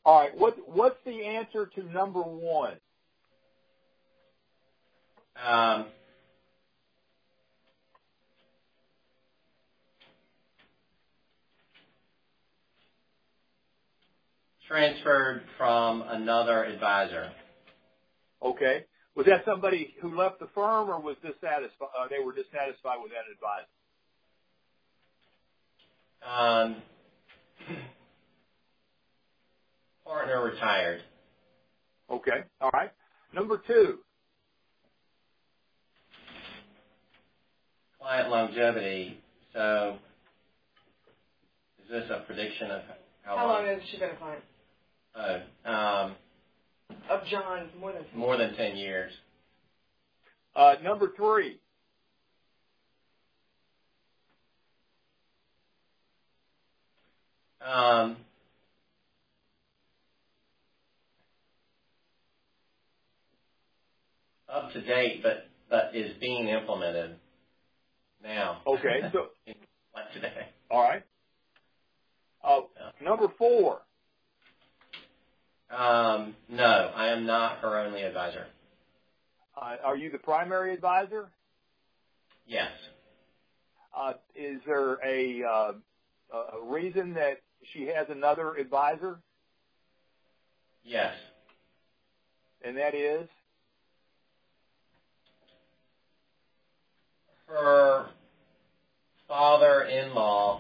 All right. What's the answer to number one? Transferred from another advisor. Okay. Was that somebody who left the firm, or was dissatisfied? They were dissatisfied with that advisor. Partner retired. Okay. All right. Number two. Client longevity. So, is this a prediction of how long has she been a client? Of John, more than 10 years. More than 10 years. Number three. Up to date, but is being implemented now. Okay. So like today. All right. Number four. No, I am not her only advisor. Are you the primary advisor? Yes. Is there a reason that she has another advisor? Yes. And that is? Her father-in-law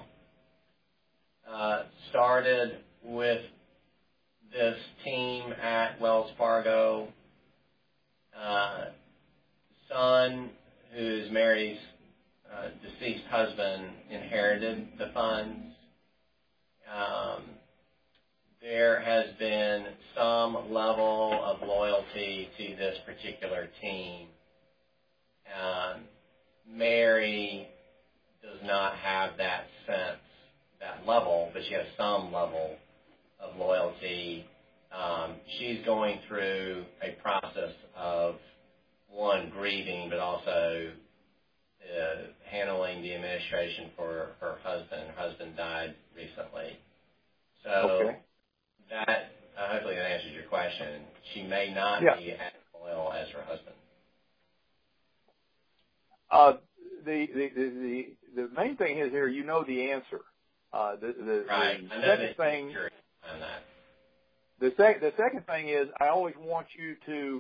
started with this team at Wells Fargo. Son, who's Mary's deceased husband, inherited the funds. There has been some level of loyalty to this particular team. Mary does not have that sense, that level, but she has some level of loyalty. She's going through a process of, one, grieving, but also handling the administration for her husband. Her husband died recently. So okay. That, hopefully that answers your question. She may not be as loyal as her husband. The main thing is here, you know the answer. Right. The second thing. On that. The second thing is, I always want you to.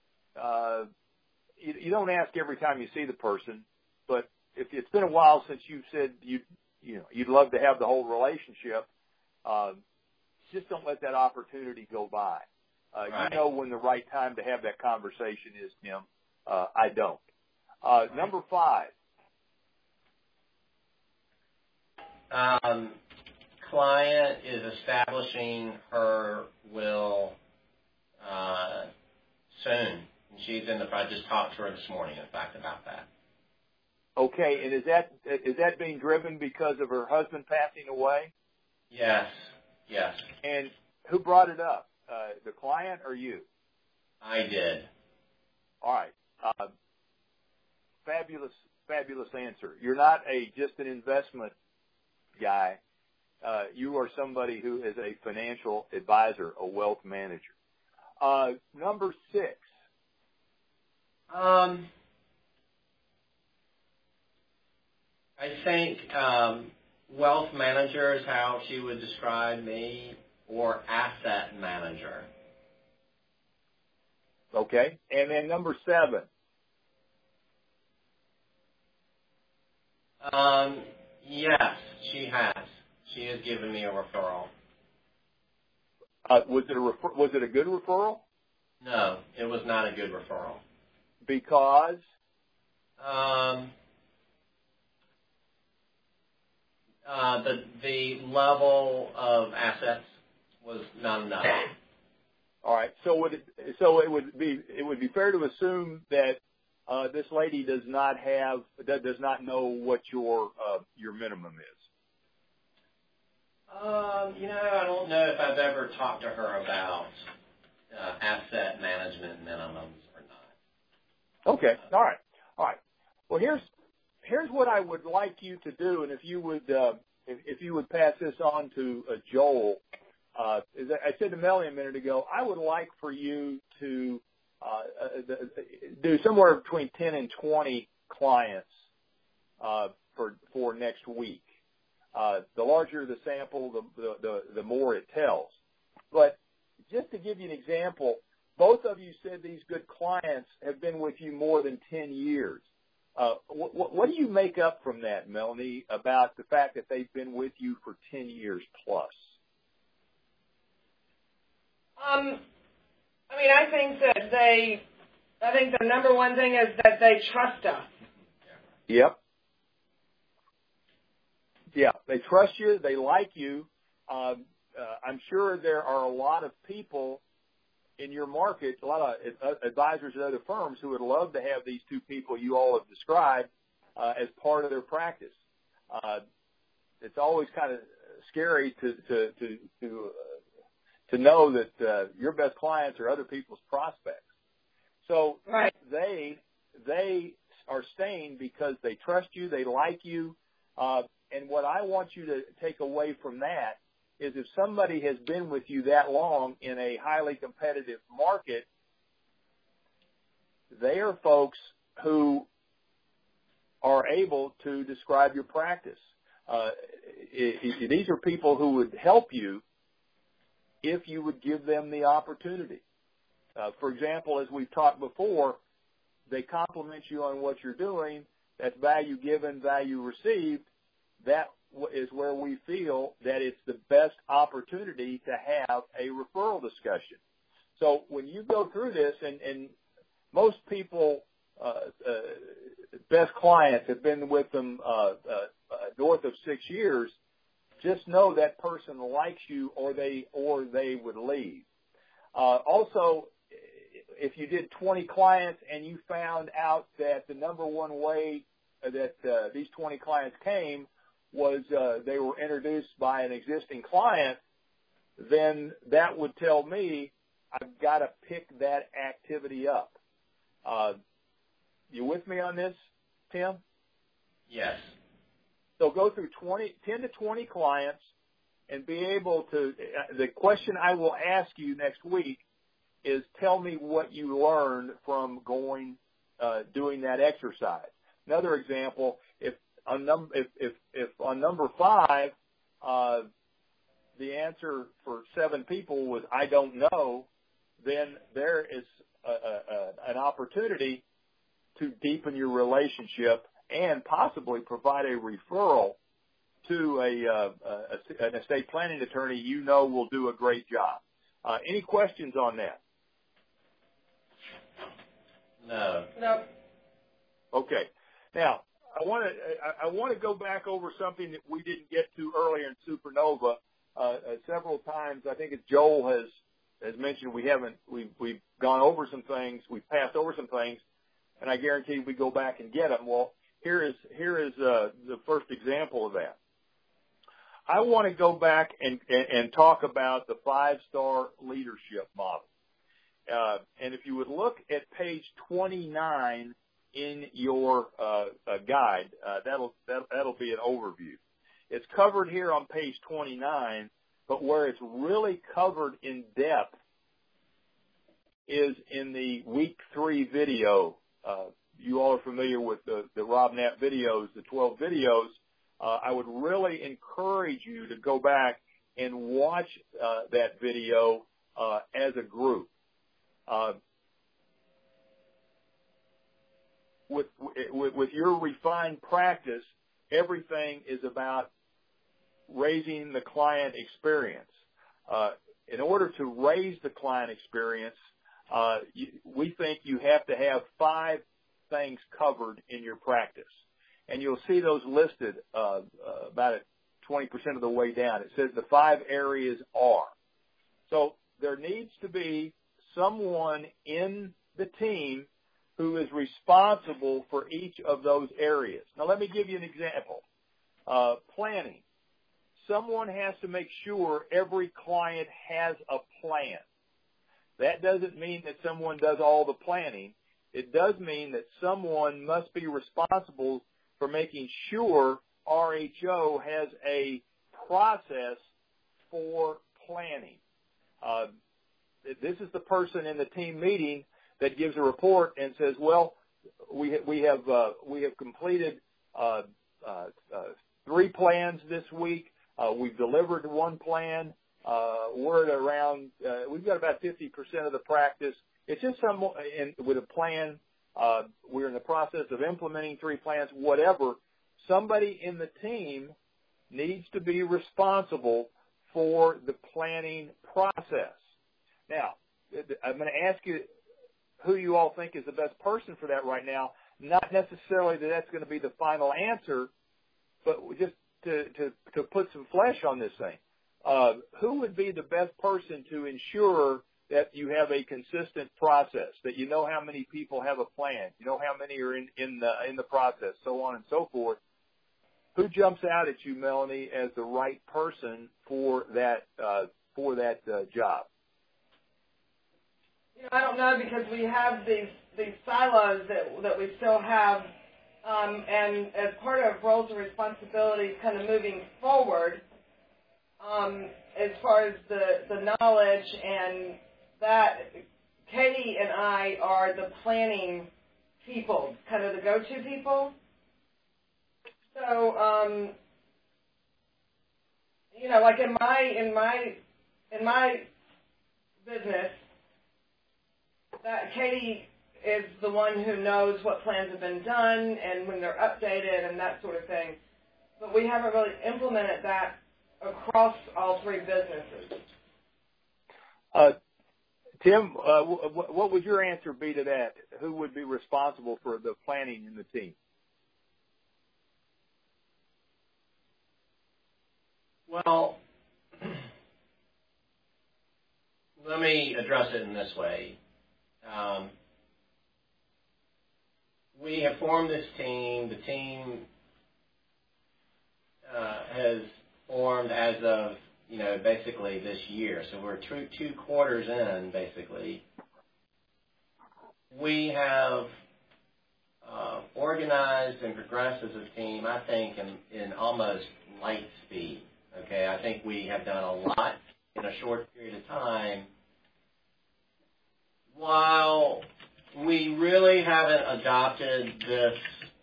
You don't ask every time you see the person, but if it's been a while since you've said you'd love to have the whole relationship, just don't let that opportunity go by. Right. You know when the right time to have that conversation is, Tim. I don't. Number five. Client is establishing her will soon. She's in the process. I just talked to her this morning, in fact, about that. Okay, and is that being driven because of her husband passing away? Yes. Yes. And who brought it up? The client or you? I did. All right. Fabulous answer. You're not just an investment guy. You are somebody who is a financial advisor, a wealth manager. Number six. I think wealth manager is how she would describe me, or asset manager. Okay. And then number seven. Yes, she has. She has given me a referral. Was it a good referral? No, it was not a good referral. Because? The level of assets was not enough. All right. So it would be fair to assume that this lady does not know what your minimum is. I don't know if I've ever talked to her about asset management minimums or not. Okay. All right. Well, here's what I would like you to do, and if you would pass this on to Joel, As I said to Melanie a minute ago, I would like for you to do somewhere between 10 and 20 clients for next week. The larger the sample, the more it tells. But just to give you an example, both of you said these good clients have been with you more than 10 years. What do you make up from that, Melanie, about the fact that they've been with you for 10 years plus? I think the number one thing is that they trust us. Yep. Yeah, they trust you. They like you. I'm sure there are a lot of people in your market, a lot of advisors at other firms who would love to have these two people you all have described as part of their practice. It's always kind of scary to know that your best clients are other people's prospects. So right. They are staying because they trust you, they like you, and what I want you to take away from that is if somebody has been with you that long in a highly competitive market, they are folks who are able to describe your practice. These are people who would help you if you would give them the opportunity. For example, as we've talked before, they compliment you on what you're doing. That's value given, value received. That is where we feel that it's the best opportunity to have a referral discussion. So when you go through this, and most people, best clients have been with them north of 6 years, just know that person likes you or they would leave. Also, if you did 20 clients and you found out that the number one way that these 20 clients came was they were introduced by an existing client, then that would tell me I've got to pick that activity up. You with me on this, Tim? Yes. So go through 10 to 20 clients and be able to, the question I will ask you next week is tell me what you learned from doing that exercise. Another example, if on number 5, the answer for 7 people was I don't know, then there is an opportunity to deepen your relationship and possibly provide a referral to an estate planning attorney you know will do a great job. Any questions on that? No. No. Okay. Now, I want to go back over something that we didn't get to earlier in Supernova several times. I think as Joel has mentioned, we've gone over some things, we've passed over some things, and I guarantee we go back and get them. Well, here is the first example of that. I want to go back and talk about the 5-star leadership model. And if you would look at page 29 in your guide, that'll be an overview. It's covered here on page 29, but where it's really covered in depth is in the week 3 video. You all are familiar with the Rob Knapp videos, the 12 videos. I would really encourage you to go back and watch that video as a group. With your refined practice, everything is about raising the client experience. In order to raise the client experience, we think you have to have 5 things covered in your practice. And you'll see those listed about 20% of the way down. It says the 5 areas are. So there needs to be someone in the team who is responsible for each of those areas. Now, let me give you an example. Planning. Someone has to make sure every client has a plan. That doesn't mean that someone does all the planning. It does mean that someone must be responsible for making sure RHO has a process for planning. This is the person in the team meeting that gives a report and says, well, we have completed 3 plans this week. We've delivered 1 plan. We're at around, we've got about 50% of the practice. It's just with a plan. We're in the process of implementing 3 plans, whatever. Somebody in the team needs to be responsible for the planning process. Now, I'm going to ask you who you all think is the best person for that right now. Not necessarily that that's going to be the final answer, but just to put some flesh on this thing. Who would be the best person to ensure that you have a consistent process, that you know how many people have a plan, you know how many are in the process, so on and so forth? Who jumps out at you, Melanie, as the right person for that job? I don't know, because we have these silos that we still have, and as part of roles and responsibilities kind of moving forward, as far as the knowledge and that, Katie and I are the planning people, kind of the go-to people. So, like in my business, that Katie is the one who knows what plans have been done and when they're updated and that sort of thing. But we haven't really implemented that across all 3 businesses. Tim, what would your answer be to that? Who would be responsible for the planning in the team? Well, let me address it in this way. We have formed this team. The team has formed as of, basically this year. So we're 2 quarters in, basically. We have organized and progressed as a team, I think, in almost light speed. Okay, I think we have done a lot in a short period of time. While we really haven't adopted this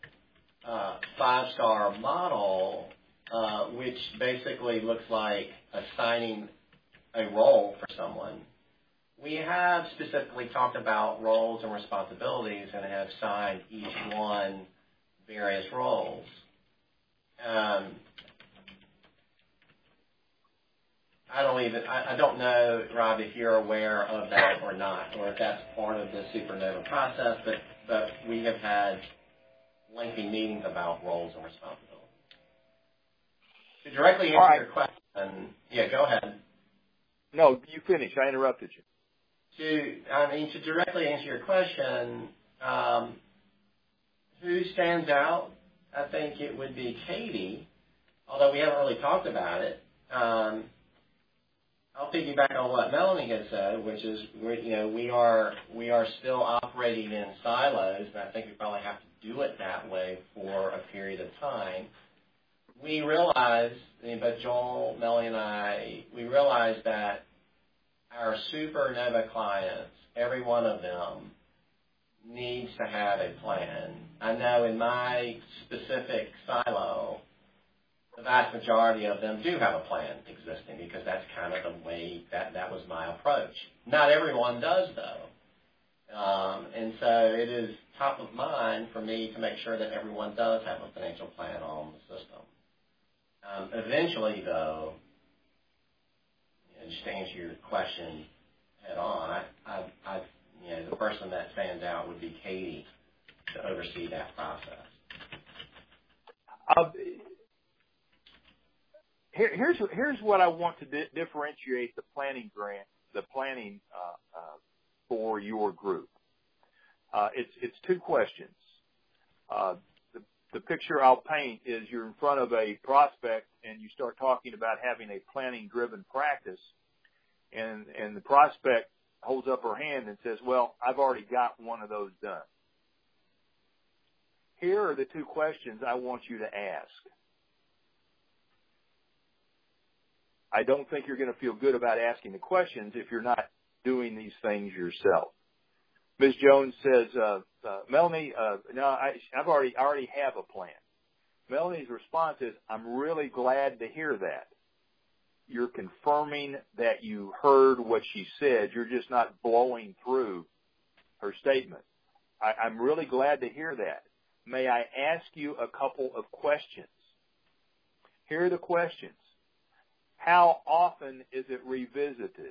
5-star model, which basically looks like assigning a role for someone, we have specifically talked about roles and responsibilities and have assigned each one various roles. I don't know, Rob, if you're aware of that or not, or if that's part of the Supernova process, but we have had lengthy meetings about roles and responsibilities. To directly answer your question, go ahead. No, you finish. I interrupted you. To directly answer your question, who stands out? I think it would be Katie, although we haven't really talked about it. I'll piggyback on what Melanie has said, which is we are still operating in silos, and I think we probably have to do it that way for a period of time. We realize, both Joel, Melanie, and I, we realize that our Supernova clients, every one of them, needs to have a plan. I know in my specific silo, the vast majority of them do have a plan existing, because that's kind of the way that was my approach. Not everyone does, though. And so it is top of mind for me to make sure that everyone does have a financial plan on the system. Eventually, though, just to answer your question head on, the person that stands out would be Katie to oversee that process. Here's what I want to differentiate the planning grant, for your group. It's 2 questions. The picture I'll paint is you're in front of a prospect and you start talking about having a planning-driven practice, and the prospect holds up her hand and says, well, I've already got one of those done. Here are the 2 questions I want you to ask. I don't think you're going to feel good about asking the questions if you're not doing these things yourself. Ms. Jones says, Melanie, no, I already have a plan. Melanie's response is, I'm really glad to hear that. You're confirming that you heard what she said. You're just not blowing through her statement. I'm really glad to hear that. May I ask you a couple of questions? Here are the questions. How often is it revisited?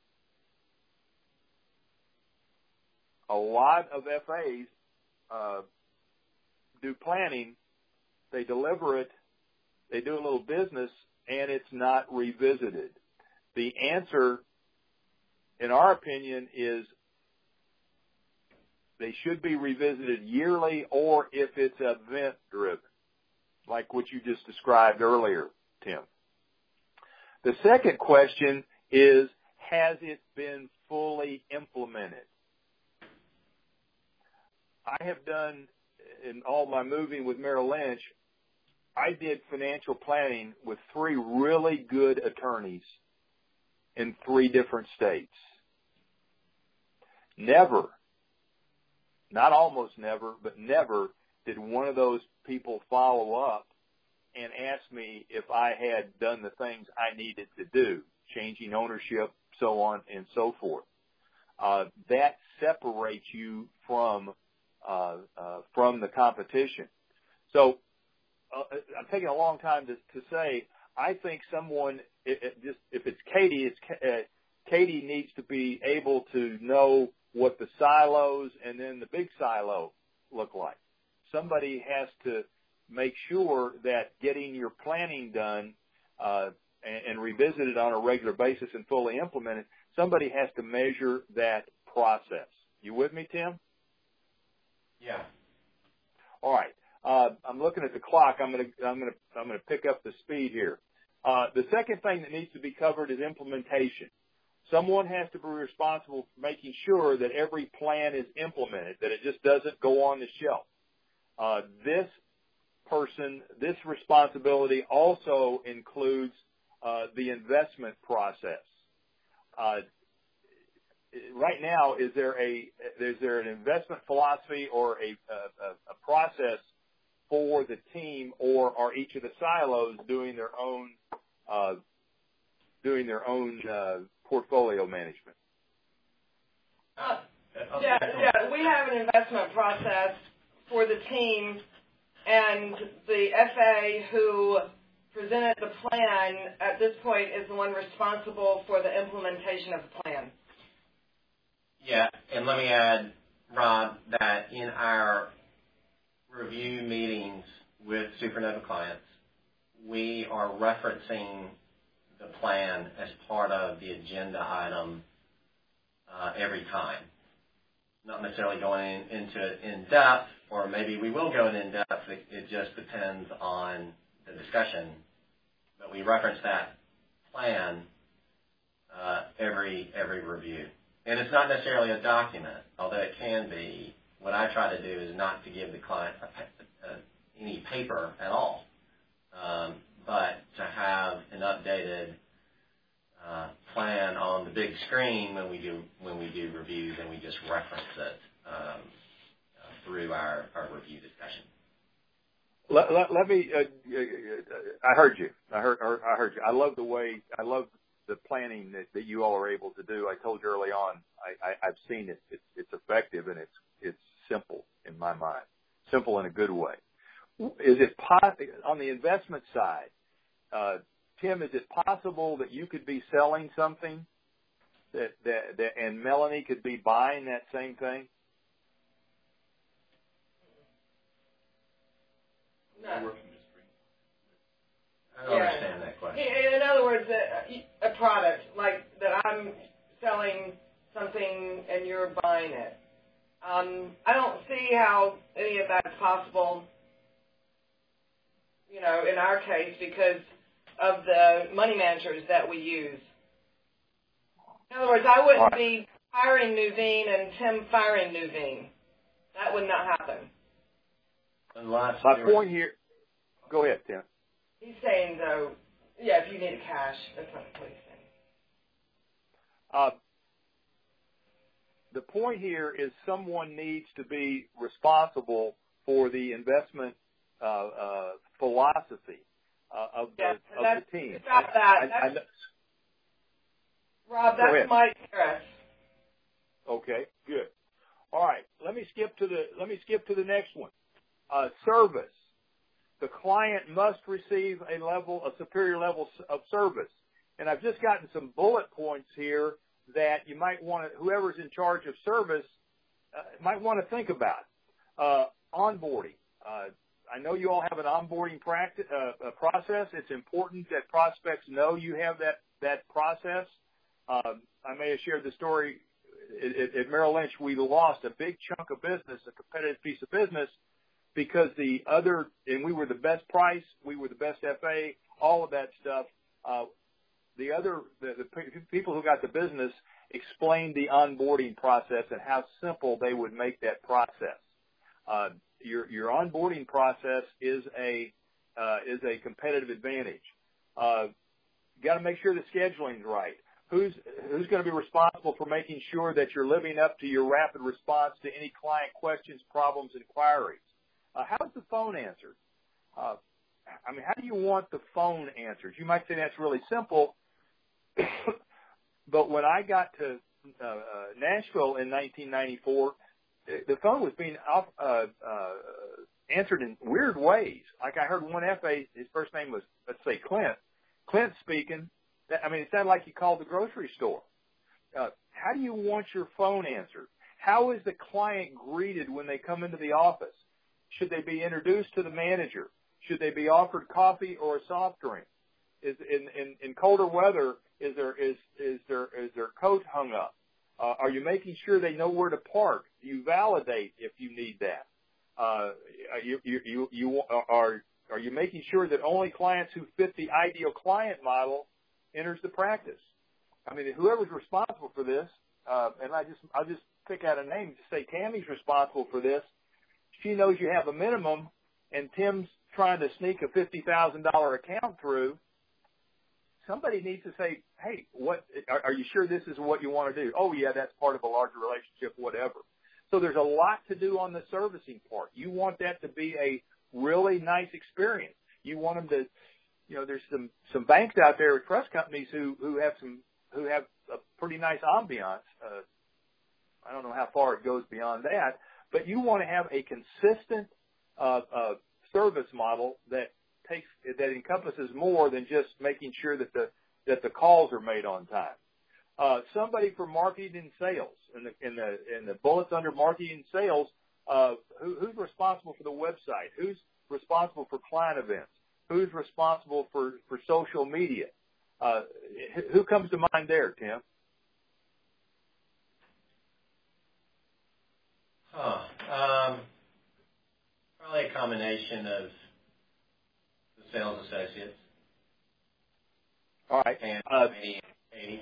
A lot of FAs do planning, they deliver it, they do a little business, and it's not revisited. The answer, in our opinion, is they should be revisited yearly, or if it's event-driven, like what you just described earlier, Tim. The second question is, has it been fully implemented? I have done, in all my moving with Merrill Lynch, I did financial planning with 3 really good attorneys in 3 different states. Never, not almost never, but never did one of those people follow up and ask me if I had done the things I needed to do, changing ownership, so on and so forth. That separates you from the competition. So I'm taking a long time to say, I think someone, if it's Katie, Katie needs to be able to know what the silos and then the big silo look like. Somebody has to make sure that getting your planning done and revisited on a regular basis and fully implemented, somebody has to measure that process. You with me, Tim? Yeah. All right. I'm looking at the clock. I'm going to pick up the speed here. The second thing that needs to be covered is implementation. Someone has to be responsible for making sure that every plan is implemented, that it just doesn't go on the shelf. This responsibility also includes the investment process. Right now, is there an investment philosophy or a process for the team, or are each of the silos doing their own portfolio management? Yeah, we have an investment process for the team, and the FA who presented the plan at this point is the one responsible for the implementation of the plan. Yeah, and let me add, Rob, that in our review meetings with Supernova clients, we are referencing the plan as part of the agenda item every time. Not necessarily going into it in depth, or maybe we will go in depth. It just depends on the discussion. But we reference that plan every review. And it's not necessarily a document, although it can be. What I try to do is not to give the client any paper at all, but to have an updated plan on the big screen when we do reviews, and we just reference it through our review discussion. Let me. I heard you. I heard you. I love the planning that you all are able to do. I told you early on. I've seen it. It's effective, and it's simple in my mind. Simple in a good way. Is it on the investment side, Tim? Is it possible that you could be selling something that and Melanie could be buying that same thing? No. I don't understand that question. In other words, a product like that, I'm selling something and you're buying it. I don't see how any of that's possible, in our case, because of the money managers that we use. In other words, I wouldn't be hiring Nuveen and Tim firing Nuveen. That would not happen. My point here. Go ahead, Tim. He's saying, though, Yeah, if you need cash, that's not policing. The point here is someone needs to be responsible for the investment philosophy of the team. Got that. Rob, that's Mike Harris. Okay, good. All right, let me skip to the next one. Service. The client must receive a superior level of service. And I've just gotten some bullet points here that you might want to, whoever's in charge of service might want to think about. Onboarding. I know you all have an onboarding process. It's important that prospects know you have that process. I may have shared the story at Merrill Lynch. We lost a big chunk of business, a competitive piece of business, because and we were the best price, we were the best FA, all of that stuff. The people who got the business explained the onboarding process and how simple they would make that process. Your onboarding process is a competitive advantage. You got to make sure the scheduling's right. Who's going to be responsible for making sure that you're living up to your rapid response to any client questions, problems, inquiries? How's the phone answered? How do you want the phone answered? You might say that's really simple, but when I got to Nashville in 1994, the phone was being answered in weird ways. Like I heard one FA, his first name was, let's say, Clint. Clint speaking. It sounded like you called the grocery store. How do you want your phone answered? How is the client greeted when they come into the office? Should they be introduced to the manager? Should they be offered coffee or a soft drink? In colder weather, is their coat hung up? Are you making sure they know where to park? Do you validate if you need that? Are you making sure that only clients who fit the ideal client model enters the practice? Whoever's responsible for this, and I'll just pick out a name to say Tammy's responsible for this. She knows you have a minimum, and Tim's trying to sneak a $50,000 account through. Somebody needs to say, hey, are you sure this is what you want to do? Oh, yeah, that's part of a larger relationship, whatever. So there's a lot to do on the servicing part. You want that to be a really nice experience. You want them to, there's some banks out there, trust companies who have a pretty nice ambiance. I don't know how far it goes beyond that, but you want to have a consistent service model that encompasses more than just making sure that the calls are made on time. Somebody for marketing and sales, in the bullets under marketing and sales, who's responsible for the website? Who's responsible for client events? Who's responsible for social media? Who comes to mind there, Tim? Probably a combination of the sales associates. All right. And 80.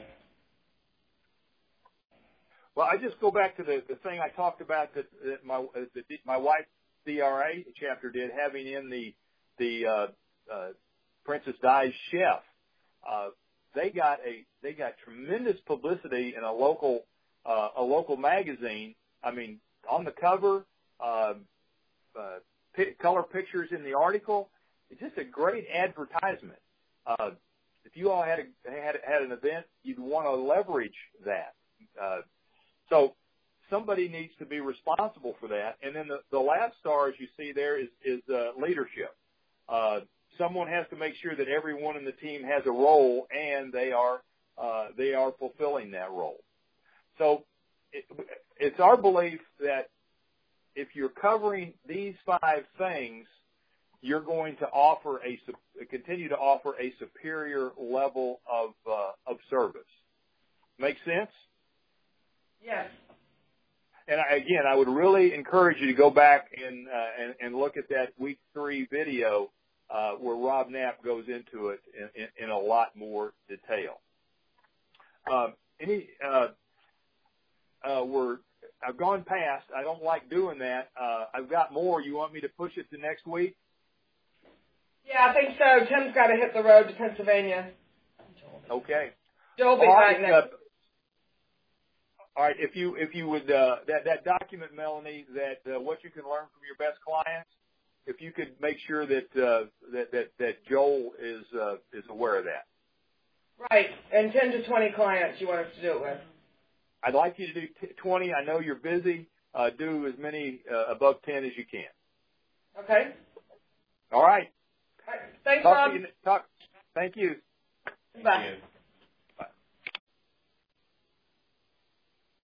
Well, I just go back to the thing I talked about that my wife's CRA chapter did, having in the Princess Di's chef. They got tremendous publicity in a local magazine. On the cover, color pictures in the article. It's just a great advertisement. If you all had an event, you'd want to leverage that. So somebody needs to be responsible for that. And then the last star, as you see there, is leadership. Someone has to make sure that everyone in the team has a role, and they are fulfilling that role. So it's our belief that if you're covering these 5 things, you're going to continue to offer a superior level of service. Make sense? Yes. And I would really encourage you to go back and look at that week 3 video where Rob Knapp goes into it in a lot more detail. I've gone past. I don't like doing that. I've got more. You want me to push it to next week? Yeah, I think so. Tim's got to hit the road to Pennsylvania. Okay. Joel will be back next. All right. If you would that document, Melanie, that what you can learn from your best clients, if you could make sure that Joel is aware of that. Right, and 10 to 20 clients you want us to do it with. I'd like you to do 20. I know you're busy. Do as many above 10 as you can. Okay. All right. All right. Thanks, Rob. Thank you. Bye.